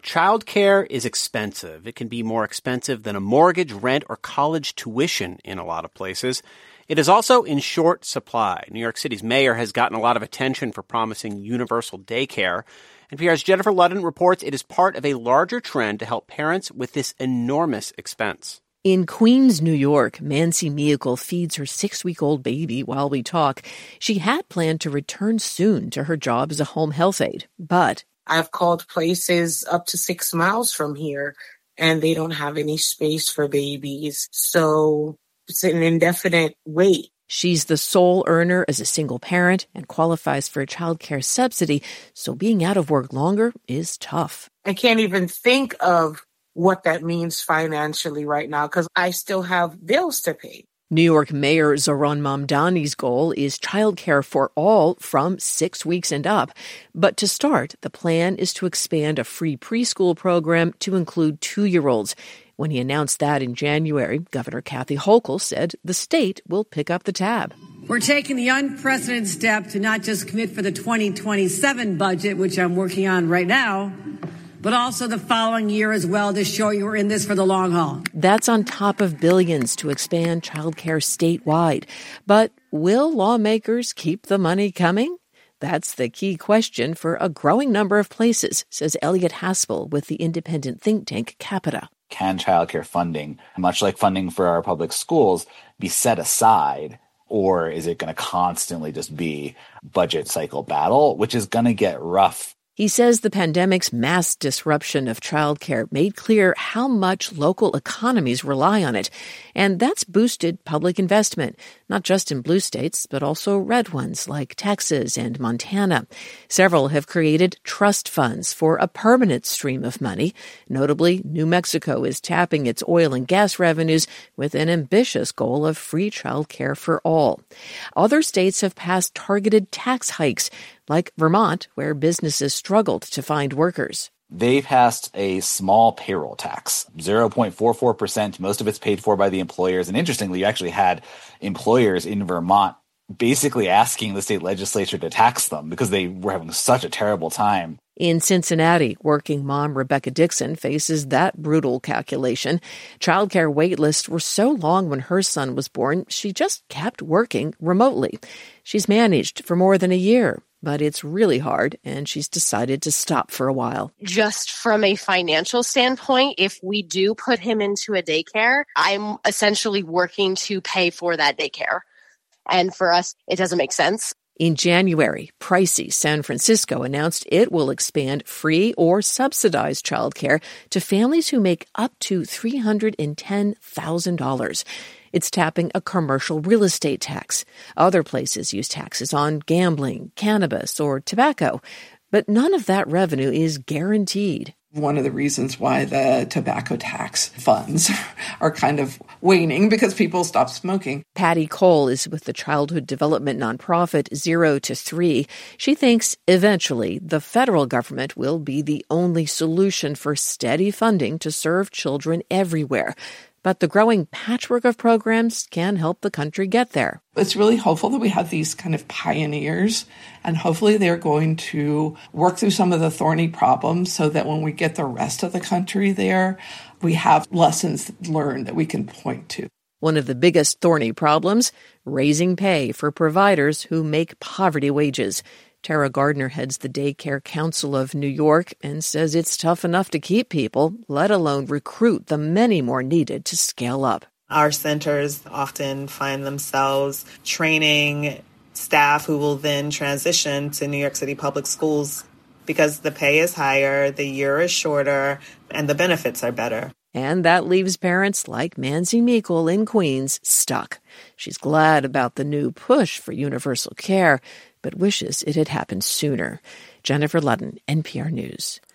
Childcare is expensive. It can be more expensive than a mortgage, rent, or college tuition in a lot of places. It is also in short supply. New York City's mayor has gotten a lot of attention for promising universal daycare. NPR's Jennifer Ludden reports it is part of a larger trend to help parents with this enormous expense. In Queens, New York, Mansi Meikle feeds her 6-week-old baby while we talk. She had planned to return soon to her job as a home health aide, but I've called places up to 6 miles from here, and they don't have any space for babies. So it's an indefinite wait. She's the sole earner as a single parent and qualifies for a child care subsidy, so being out of work longer is tough. I can't even think of what that means financially right now because I still have bills to pay. New York Mayor Zohran Mamdani's goal is childcare for all from 6 weeks and up. But to start, the plan is to expand a free preschool program to include 2-year-olds. When he announced that in January, Governor Kathy Hochul said the state will pick up the tab. We're taking the unprecedented step to not just commit for the 2027 budget, which I'm working on right now, but also the following year as well to show you we're in this for the long haul. That's on top of billions to expand childcare statewide. But will lawmakers keep the money coming? That's the key question for a growing number of places, says Elliot Haspel with the independent think tank Capita. Can childcare funding, much like funding for our public schools, be set aside? Or is it going to constantly just be budget cycle battle, which is going to get rough? He says the pandemic's mass disruption of childcare made clear how much local economies rely on it. And that's boosted public investment, not just in blue states, but also red ones like Texas and Montana. Several have created trust funds for a permanent stream of money. Notably, New Mexico is tapping its oil and gas revenues with an ambitious goal of free childcare for all. Other states have passed targeted tax hikes, like Vermont, where businesses struggled to find workers. They passed a small payroll tax, 0.44%. Most of it's paid for by the employers. And interestingly, you actually had employers in Vermont basically asking the state legislature to tax them because they were having such a terrible time. In Cincinnati, working mom Rebecca Dixon faces that brutal calculation. Childcare wait lists were so long when her son was born, she just kept working remotely. She's managed for more than a year, but it's really hard, and she's decided to stop for a while. Just from a financial standpoint, if we do put him into a daycare, I'm essentially working to pay for that daycare. And for us, it doesn't make sense. In January, Pricey San Francisco announced it will expand free or subsidized childcare to families who make up to $310,000. It's tapping a commercial real estate tax. Other places use taxes on gambling, cannabis, or tobacco. But none of that revenue is guaranteed. One of the reasons why the tobacco tax funds are kind of waning because people stop smoking. Patty Cole is with the childhood development nonprofit 0 to 3. She thinks eventually the federal government will be the only solution for steady funding to serve children everywhere. But the growing patchwork of programs can help the country get there. It's really hopeful that we have these kind of pioneers, and hopefully they're going to work through some of the thorny problems so that when we get the rest of the country there, we have lessons learned that we can point to. One of the biggest thorny problems, raising pay for providers who make poverty wages. Tara Gardner heads the Daycare Council of New York and says it's tough enough to keep people, let alone recruit the many more needed to scale up. Our centers often find themselves training staff who will then transition to New York City public schools because the pay is higher, the year is shorter, and the benefits are better. And that leaves parents like Mansi Meikle in Queens stuck. She's glad about the new push for universal care, but wishes it had happened sooner. Jennifer Ludden, NPR News.